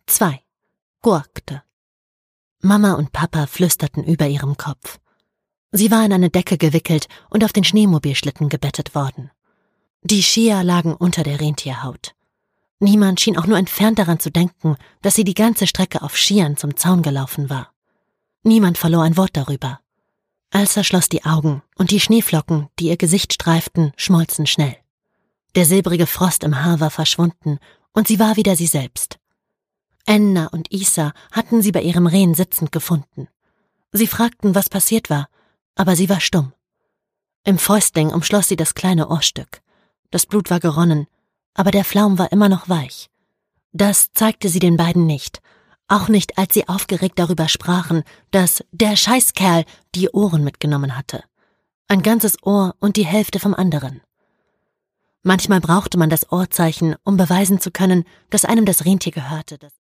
2. Gurkte. Mama und Papa flüsterten über ihrem Kopf. Sie war in eine Decke gewickelt und auf den Schneemobilschlitten gebettet worden. Die Skier lagen unter der Rentierhaut. Niemand schien auch nur entfernt daran zu denken, dass sie die ganze Strecke auf Skiern zum Zaun gelaufen war. Niemand verlor ein Wort darüber. Elsa schloss die Augen und die Schneeflocken, die ihr Gesicht streiften, schmolzen schnell. Der silbrige Frost im Haar war verschwunden und sie war wieder sie selbst. Enna und Isa hatten sie bei ihrem Rehen sitzend gefunden. Sie fragten, was passiert war, aber sie war stumm. Im Fäustling umschloss sie das kleine Ohrstück. Das Blut war geronnen, aber der Flaum war immer noch weich. Das zeigte sie den beiden nicht, auch nicht, als sie aufgeregt darüber sprachen, dass der Scheißkerl die Ohren mitgenommen hatte. Ein ganzes Ohr und die Hälfte vom anderen. Manchmal brauchte man das Ohrzeichen, um beweisen zu können, dass einem das Rentier gehörte.